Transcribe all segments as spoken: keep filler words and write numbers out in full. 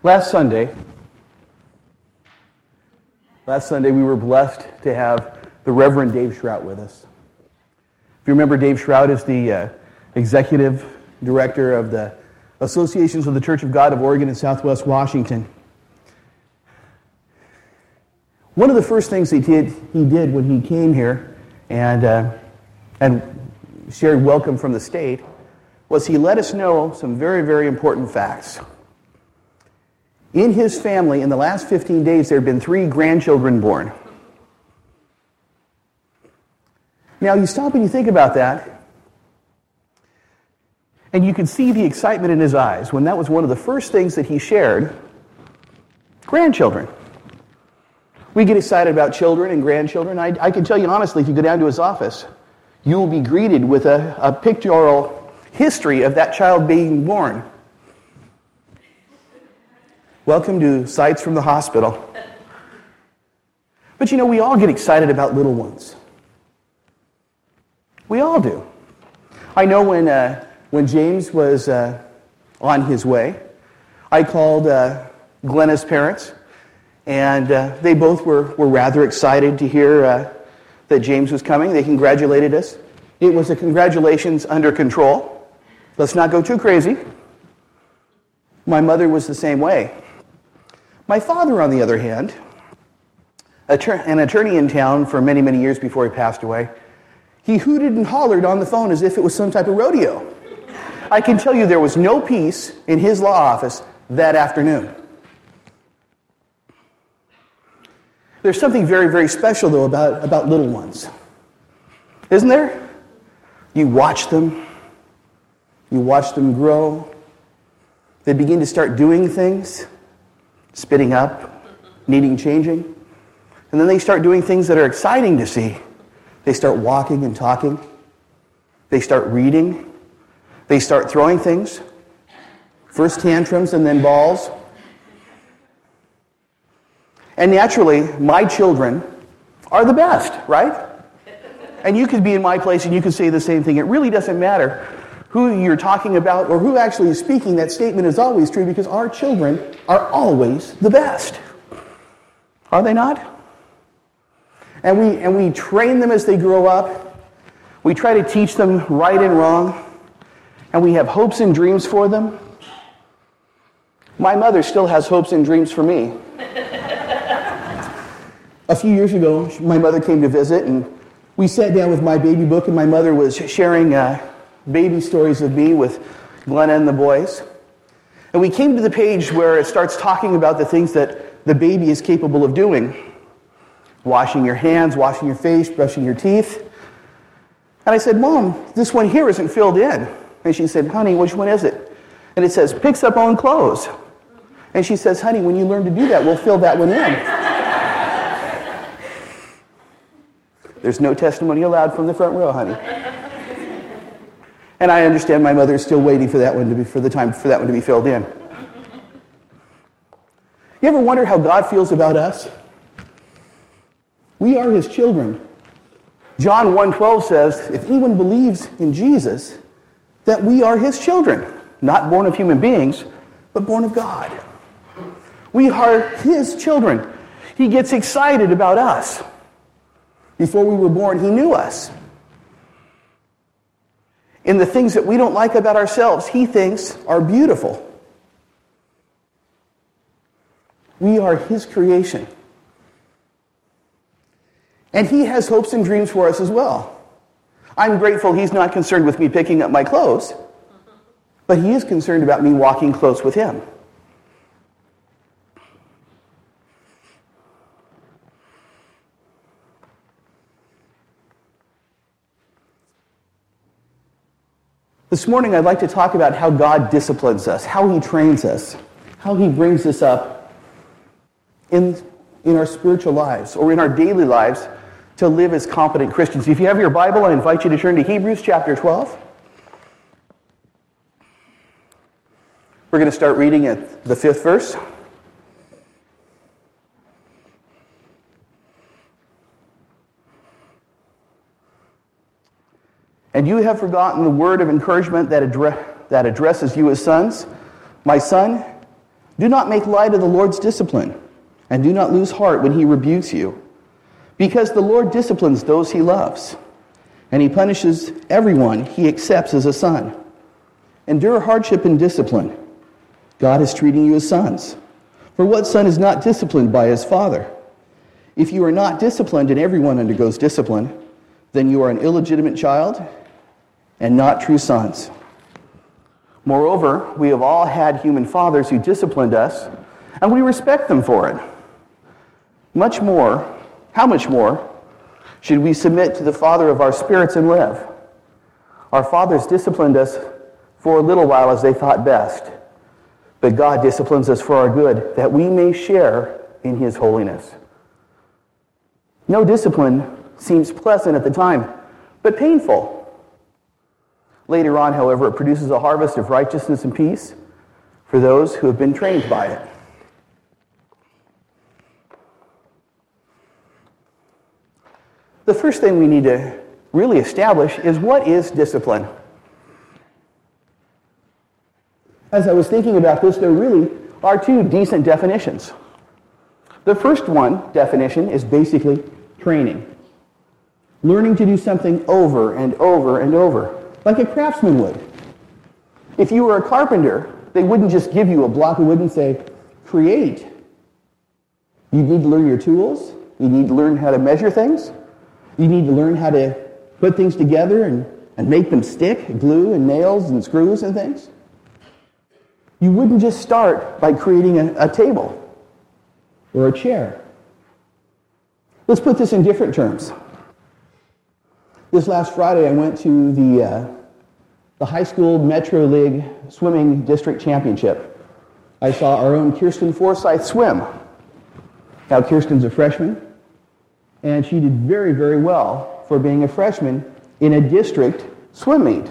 Last Sunday, last Sunday we were blessed to have the Reverend Dave Shrout with us. If you remember, Dave Shrout is the uh, executive director of the Associations of the Church of God of Oregon and Southwest Washington. One of the first things he did, he did when he came here and uh, and shared welcome from the state was he let us know some very, very important facts. In his family, in the last fifteen days, there have been three grandchildren born. Now, you stop and you think about that, and you can see the excitement in his eyes when that was one of the first things that he shared. Grandchildren. We get excited about children and grandchildren. I, I can tell you honestly, if you go down to his office, you will be greeted with a, a pictorial history of that child being born. Welcome to Sights from the Hospital. But you know, we all get excited about little ones. We all do. I know when uh, when James was uh, on his way, I called uh, Glenna's parents, and uh, they both were, were rather excited to hear uh, that James was coming. They congratulated us. It was a congratulations under control. Let's not go too crazy. My mother was the same way. My father, on the other hand, an attorney in town for many, many years before he passed away, he hooted and hollered on the phone as if it was some type of rodeo. I can tell you there was no peace in his law office that afternoon. There's something very, very special, though, about, about little ones. Isn't there? You watch them. You watch them grow. They begin to start doing things. Spitting up, needing changing. And then they start doing things that are exciting to see. They start walking and talking. They start reading. They start throwing things. First tantrums and then balls. And naturally, my children are the best, right? And you could be in my place and you could say the same thing. It really doesn't matter who you're talking about or who actually is speaking. That statement is always true because our children are always the best. Are they not? And we and we train them as they grow up. We try to teach them right and wrong. And we have hopes and dreams for them. My mother still has hopes and dreams for me. A few years ago, my mother came to visit, and we sat down with my baby book, and my mother was sharing uh, baby stories of me with Glenna and the boys. And we came to the page where it starts talking about the things that the baby is capable of doing. Washing your hands, washing your face, brushing your teeth. And I said, Mom, this one here isn't filled in. And she said, honey, which one is it? And it says, picks up own clothes. And she says, honey, when you learn to do that, we'll fill that one in. There's no testimony allowed from the front row, honey. And I understand my mother is still waiting for that one to be for the time for that one to be filled in. You ever wonder how God feels about us? We are his children. John one twelve says, if anyone believes in Jesus, that we are his children, not born of human beings, but born of God. We are his children. He gets excited about us. Before we were born, he knew us. In the things that we don't like about ourselves, he thinks are beautiful. We are his creation. And he has hopes and dreams for us as well. I'm grateful he's not concerned with me picking up my clothes, but he is concerned about me walking close with him. This morning, I'd like to talk about how God disciplines us, how he trains us, how he brings us up in, in our spiritual lives or in our daily lives to live as competent Christians. If you have your Bible, I invite you to turn to Hebrews chapter twelve. We're going to start reading at the fifth verse. And you have forgotten the word of encouragement that, address, that addresses you as sons. My son, Do not make light of the Lord's discipline, and do not lose heart when he rebukes you, because the Lord disciplines those he loves, and he punishes everyone he accepts as a son. Endure hardship and discipline. God is treating you as sons. For what son is not disciplined by his father? If you are not disciplined and everyone undergoes discipline, then you are an illegitimate child and not true sons. Moreover, we have all had human fathers who disciplined us, and we respect them for it. Much more, how much more, should we submit to the Father of our spirits and live? Our fathers disciplined us for a little while as they thought best, but God disciplines us for our good, that we may share in his holiness. No discipline seems pleasant at the time, but painful. Later on, however, it produces a harvest of righteousness and peace for those who have been trained by it. The first thing we need to really establish is, what is discipline? As I was thinking about this, there really are two decent definitions. The first one, definition, is basically training. Learning to do something over and over and over, like a craftsman would. If you were a carpenter, they wouldn't just give you a block of wood and say, create. You need to learn your tools. You need to learn how to measure things. You need to learn how to put things together and, and make them stick, glue and nails and screws and things. You wouldn't just start by creating a, a table or a chair. Let's put this in different terms. This last Friday, I went to the uh, the high school Metro League swimming district championship. I saw our own Kirsten Forsyth swim. Now, Kirsten's a freshman, and she did very, very well for being a freshman in a district swim meet.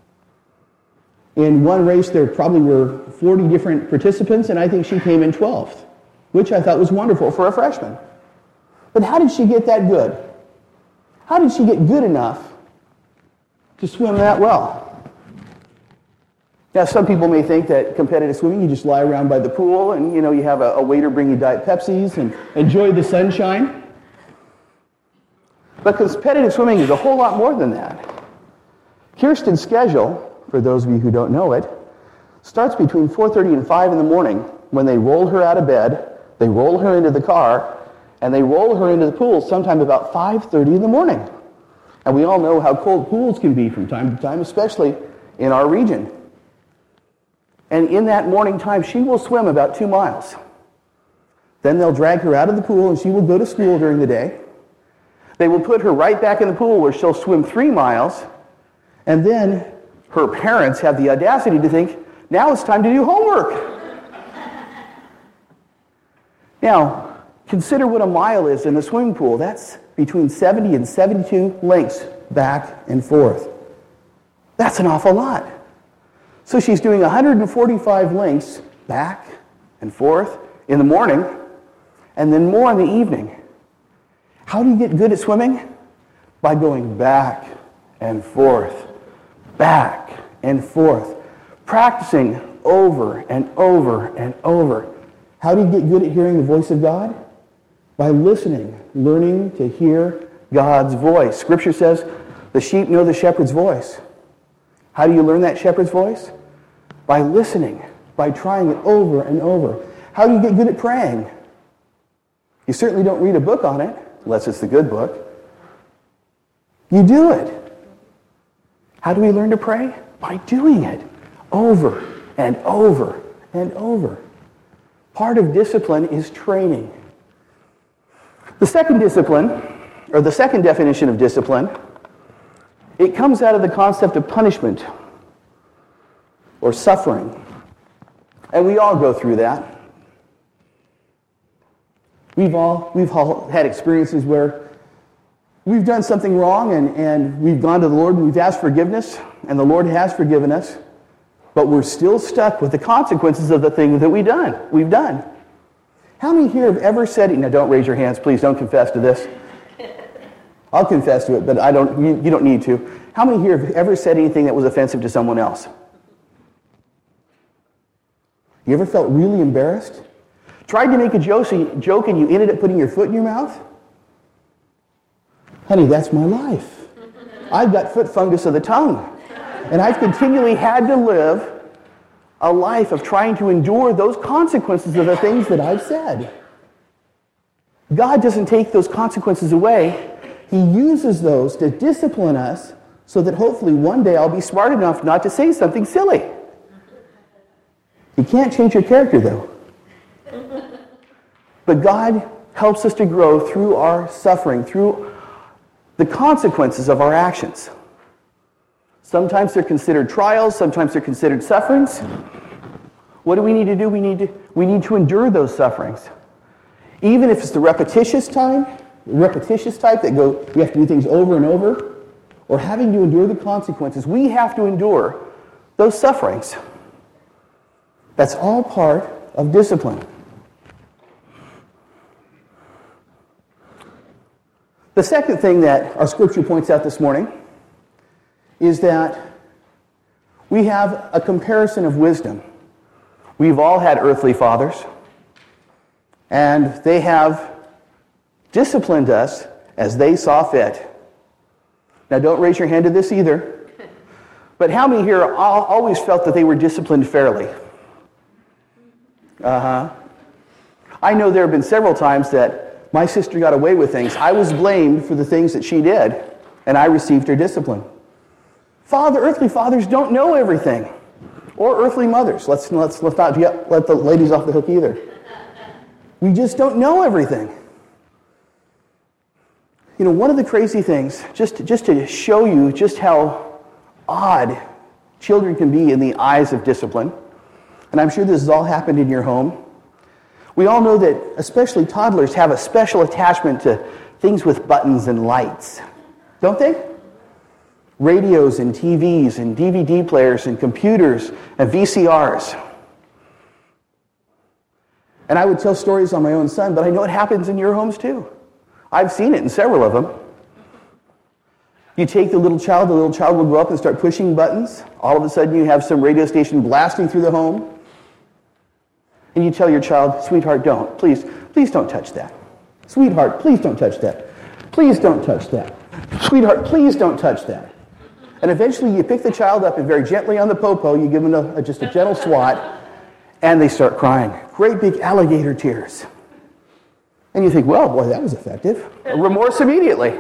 In one race, there probably were forty different participants, and I think she came in twelfth, which I thought was wonderful for a freshman. But how did she get that good? How did she get good enough to swim that well? Now, some people may think that competitive swimming, you just lie around by the pool and, you know, you have a, a waiter bring you Diet Pepsis and enjoy the sunshine. But competitive swimming is a whole lot more than that. Kirsten's schedule, for those of you who don't know it, starts between four thirty and five in the morning, when they roll her out of bed, they roll her into the car, and they roll her into the pool sometime about five thirty in the morning. And we all know how cold pools can be from time to time, especially in our region. And in that morning time, she will swim about two miles. Then they'll drag her out of the pool, and she will go to school during the day. They will put her right back in the pool, where she'll swim three miles, and then her parents have the audacity to think, now it's time to do homework. Now, consider what a mile is in a swimming pool. That's between seventy and seventy-two lengths back and forth. That's an awful lot. So she's doing one hundred forty-five lengths back and forth in the morning, and then more in the evening. How do you get good at swimming? By going back and forth, back and forth, practicing over and over and over. How do you get good at hearing the voice of God? By listening, learning to hear God's voice. Scripture says the sheep know the shepherd's voice. How do you learn that shepherd's voice? By listening, by trying it over and over. How do you get good at praying? You certainly don't read a book on it, unless it's the good book. You do it. How do we learn to pray? By doing it over and over and over. Part of discipline is training. The second discipline, or the second definition of discipline, it comes out of the concept of punishment or suffering. And we all go through that. We've all, we've all had experiences where we've done something wrong and, and we've gone to the Lord and we've asked forgiveness, and the Lord has forgiven us, but we're still stuck with the consequences of the thing that we done, we've done. How many here have ever said, now don't raise your hands, please don't confess to this. I'll confess to it, but I don't. You, you don't need to. How many here have ever said anything that was offensive to someone else? You ever felt really embarrassed? Tried to make a joke and you ended up putting your foot in your mouth? Honey, that's my life. I've got foot fungus of the tongue. And I've continually had to live a life of trying to endure those consequences of the things that I've said. God doesn't take those consequences away. He uses those to discipline us so that hopefully one day I'll be smart enough not to say something silly. You can't change your character, though. But God helps us to grow through our suffering, through the consequences of our actions. Sometimes they're considered trials, sometimes they're considered sufferings. What do we need to do? We need to, we need to endure those sufferings. Even if it's the repetitious time, repetitious type that go, we have to do things over and over, or having to endure the consequences, we have to endure those sufferings. That's all part of discipline. The second thing that our scripture points out this morning is that we have a comparison of wisdom. We've all had earthly fathers, and they have disciplined us as they saw fit. Now, don't raise your hand to this either, but how many here always felt that they were disciplined fairly? Uh-huh. I know there have been several times that my sister got away with things. I was blamed for the things that she did, and I received her discipline. Father, earthly fathers don't know everything. Or earthly mothers. Let's, let's, let's not get, let the ladies off the hook either. We just don't know everything. You know, one of the crazy things, just, just to show you just how odd children can be in the eyes of discipline, and I'm sure this has all happened in your home. We all know that especially toddlers have a special attachment to things with buttons and lights, don't they? Radios and T Vs and D V D players and computers and V C Rs. And I would tell stories on my own son, but I know it happens in your homes too. I've seen it in several of them. You take the little child, the little child will go up and start pushing buttons. All of a sudden you have some radio station blasting through the home. And you tell your child, sweetheart, don't. Please, please don't touch that. Sweetheart, please don't touch that. Please don't touch that. Sweetheart, please don't touch that. And eventually you pick the child up and very gently on the popo, you give them a, a, just a gentle swat, and they start crying. Great big alligator tears. And you think, well, boy, that was effective. Remorse immediately.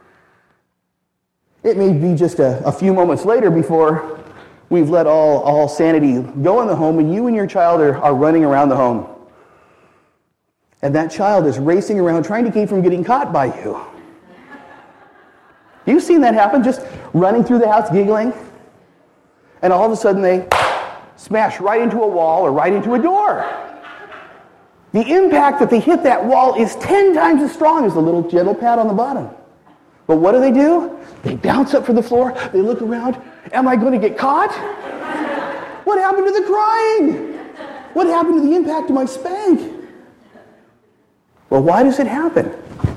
It may be just a, a few moments later before we've let all, all sanity go in the home, and you and your child are, are running around the home. And that child is racing around trying to keep from getting caught by you. You've seen that happen, just running through the house giggling, and all of a sudden they smash right into a wall or right into a door. The impact that they hit that wall is ten times as strong as the little gentle pat on the bottom. But what do they do? They bounce up from the floor, they look around, am I going to get caught? What happened to the crying? What happened to the impact of my spank? Well, why does it happen?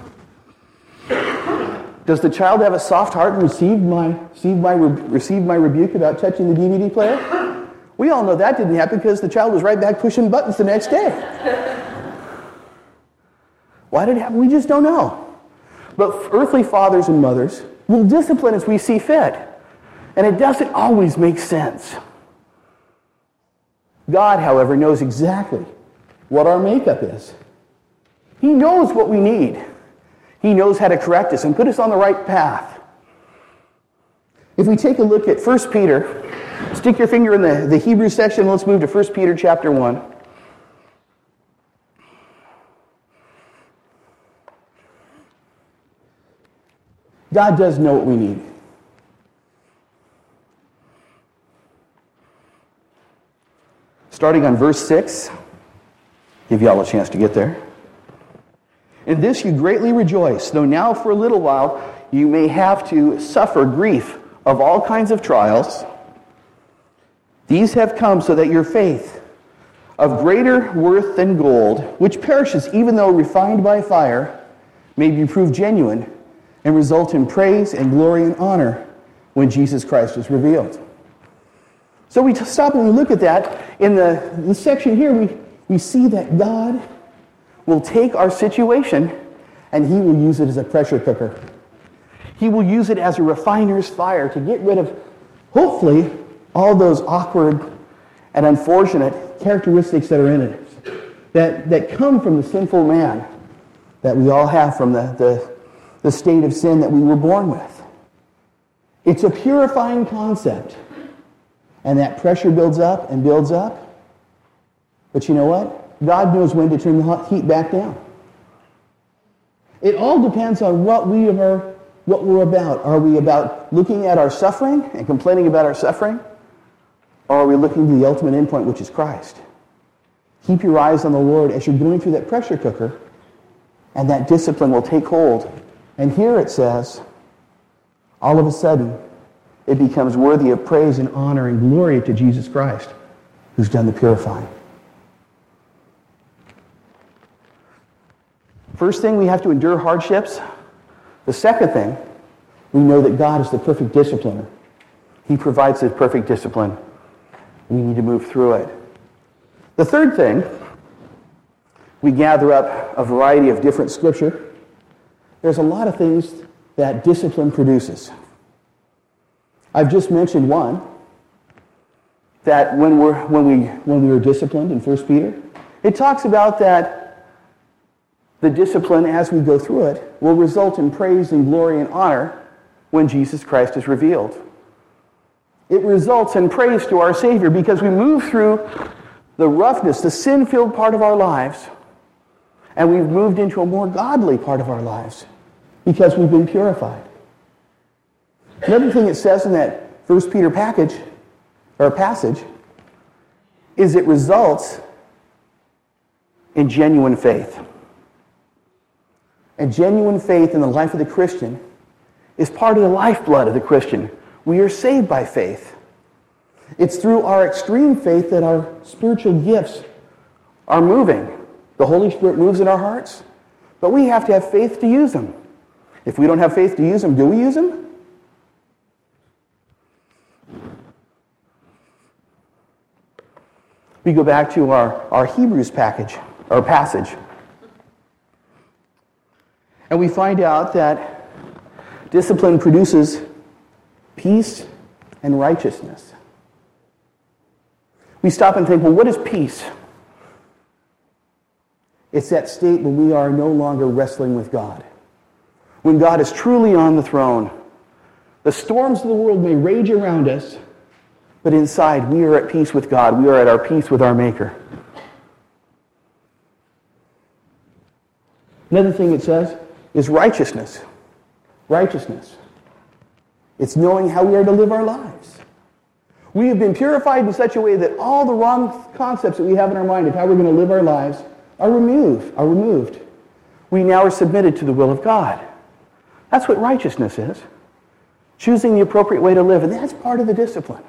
Does the child have a soft heart and receive my, receive my, receive my rebuke about touching the D V D player? We all know that didn't happen because the child was right back pushing buttons the next day. Why did it happen? We just don't know. But earthly fathers and mothers will discipline as we see fit. And it doesn't always make sense. God, however, knows exactly what our makeup is. He knows what we need. He knows how to correct us and put us on the right path. If we take a look at First Peter, stick your finger in the, the Hebrew section, let's move to First Peter chapter one. God does know what we need. Starting on verse six, give you all a chance to get there. In this you greatly rejoice, though now for a little while you may have to suffer grief of all kinds of trials. These have come so that your faith, of greater worth than gold, which perishes even though refined by fire, may be proved genuine and result in praise and glory and honor when Jesus Christ is revealed. So we stop and we look at that. In the, the section here, we, we see that God will take our situation and he will use it as a pressure cooker. He will use it as a refiner's fire to get rid of, hopefully, all those awkward and unfortunate characteristics that are in it, that, that come from the sinful man that we all have from the, the, the state of sin that we were born with. It's a purifying concept. And that pressure builds up and builds up. But you know what? God knows when to turn the heat back down. It all depends on what we are, what we're about. Are we about looking at our suffering and complaining about our suffering? Or are we looking to the ultimate endpoint, which is Christ? Keep your eyes on the Lord as you're going through that pressure cooker, and that discipline will take hold. And here it says, all of a sudden, it becomes worthy of praise and honor and glory to Jesus Christ, who's done the purifying. First thing, we have to endure hardships. The second thing, we know that God is the perfect discipliner. He provides the perfect discipline. We need to move through it. The third thing, we gather up a variety of different scripture. There's a lot of things that discipline produces. I've just mentioned one, that when we're when we when we were disciplined in First Peter, it talks about that the discipline as we go through it will result in praise and glory and honor when Jesus Christ is revealed. It results in praise to our Savior because we move through the roughness, the sin-filled part of our lives, and we've moved into a more godly part of our lives because we've been purified. Another thing it says in that First Peter package, or passage, is it results in genuine faith. And genuine faith in the life of the Christian is part of the lifeblood of the Christian. We are saved by faith. It's through our extreme faith that our spiritual gifts are moving. The Holy Spirit moves in our hearts, but we have to have faith to use them. If we don't have faith to use them, do we use them? We go back to our, our Hebrews package, or passage. And we find out that discipline produces peace and righteousness. We stop and think, well, what is peace? It's that state when we are no longer wrestling with God. When God is truly on the throne. The storms of the world may rage around us, but inside, we are at peace with God. We are at our peace with our Maker. Another thing it says is righteousness. Righteousness. It's knowing how we are to live our lives. We have been purified in such a way that all the wrong concepts that we have in our mind of how we're going to live our lives are removed. Are removed. We now are submitted to the will of God. That's what righteousness is. Choosing the appropriate way to live, and that's part of the discipline.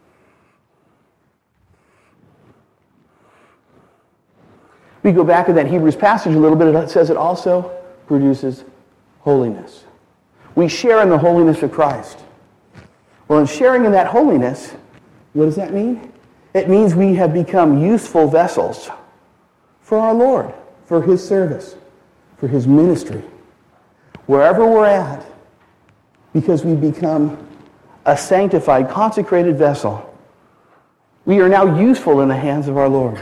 We go back to that Hebrews passage a little bit. It says it also produces holiness. We share in the holiness of Christ. Well, in sharing in that holiness, what does that mean? It means we have become useful vessels for our Lord, for His service, for His ministry. Wherever we're at, because we become a sanctified, consecrated vessel, we are now useful in the hands of our Lord.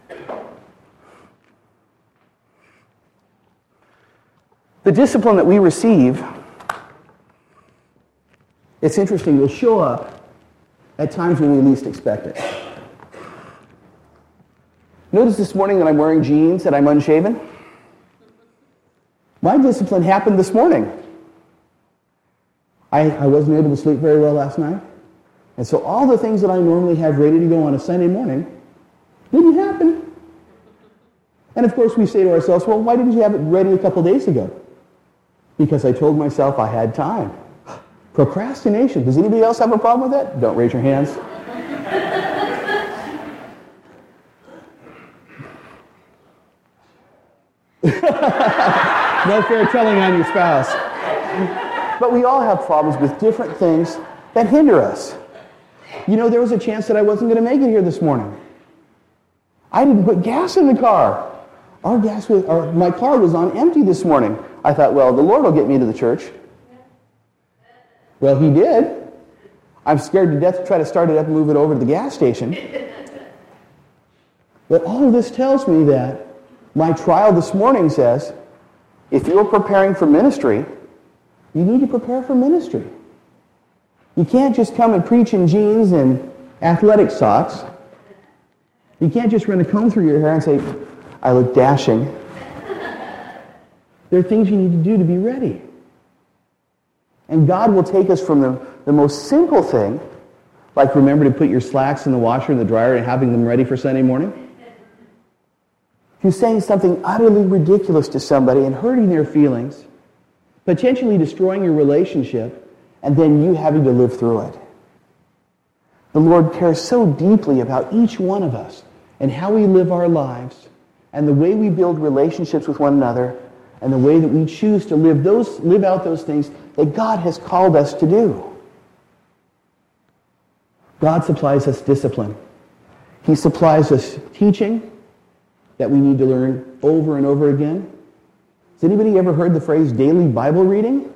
The discipline that we receive, it's interesting, will show up at times when we least expect it. Notice this morning that I'm wearing jeans and I'm unshaven. My discipline happened this morning. I, I wasn't able to sleep very well last night. And so all the things that I normally have ready to go on a Sunday morning didn't happen. And of course we say to ourselves, well, why didn't you have it ready a couple days ago? Because I told myself I had time. Procrastination. Does anybody else have a problem with that? Don't raise your hands. No fair telling on your spouse. But we all have problems with different things that hinder us. You know, there was a chance that I wasn't going to make it here this morning. I didn't put gas in the car. Our gas was, our, my car was on empty this morning. I thought, well, the Lord will get me to the church. Well, He did. I'm scared to death to try to start it up and move it over to the gas station. But all of this tells me that my trial this morning says, if you're preparing for ministry, you need to prepare for ministry. You can't just come and preach in jeans and athletic socks. You can't just run a comb through your hair and say, I look dashing. There are things you need to do to be ready. And God will take us from the, the most simple thing, like remember to put your slacks in the washer and the dryer and having them ready for Sunday morning, to saying something utterly ridiculous to somebody and hurting their feelings, potentially destroying your relationship, and then you having to live through it. The Lord cares so deeply about each one of us and how we live our lives and the way we build relationships with one another and the way that we choose to live those live out those things that God has called us to do. God supplies us discipline. He supplies us teaching that we need to learn over and over again. Has anybody ever heard the phrase daily Bible reading?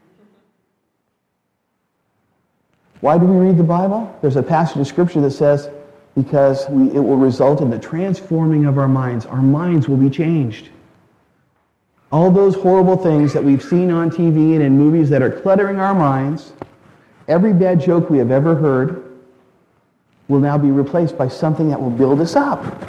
Why do we read the Bible? There's a passage of Scripture that says, because we, it will result in the transforming of our minds. Our minds will be changed. All those horrible things that we've seen on T V and in movies that are cluttering our minds, every bad joke we have ever heard, will now be replaced by something that will build us up.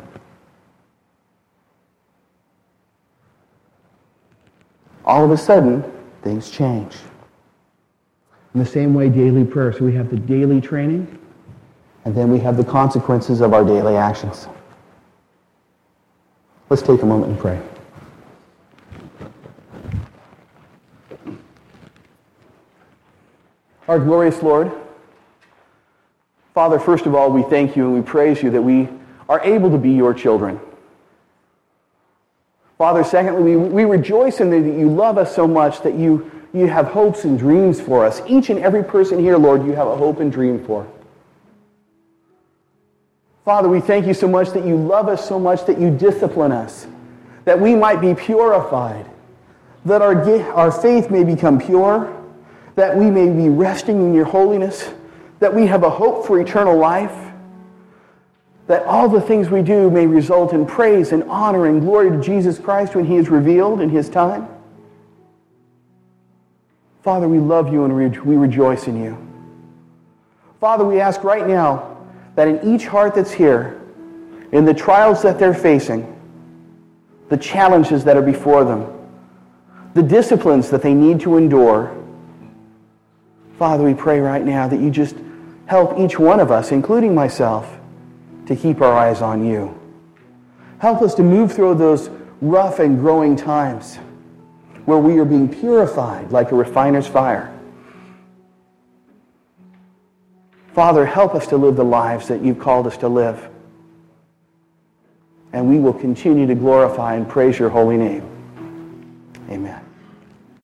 All of a sudden, things change. In the same way, daily prayer. So we have the daily training, and then we have the consequences of our daily actions. Let's take a moment and pray. Our glorious Lord, Father, first of all, we thank you and we praise you that we are able to be your children. Father, secondly, we, we rejoice in that you love us so much that you, you have hopes and dreams for us. Each and every person here, Lord, you have a hope and dream for. Father, we thank you so much that you love us so much that you discipline us, that we might be purified, that our, our faith may become pure, that we may be resting in your holiness, that we have a hope for eternal life, that all the things we do may result in praise and honor and glory to Jesus Christ when he is revealed in his time. Father, we love you and we rejoice in you. Father, we ask right now that in each heart that's here, in the trials that they're facing, the challenges that are before them, the disciplines that they need to endure, Father, we pray right now that you just help each one of us, including myself, to keep our eyes on you. Help us to move through those rough and growing times where we are being purified like a refiner's fire. Father, help us to live the lives that you've called us to live. And we will continue to glorify and praise your holy name. Amen.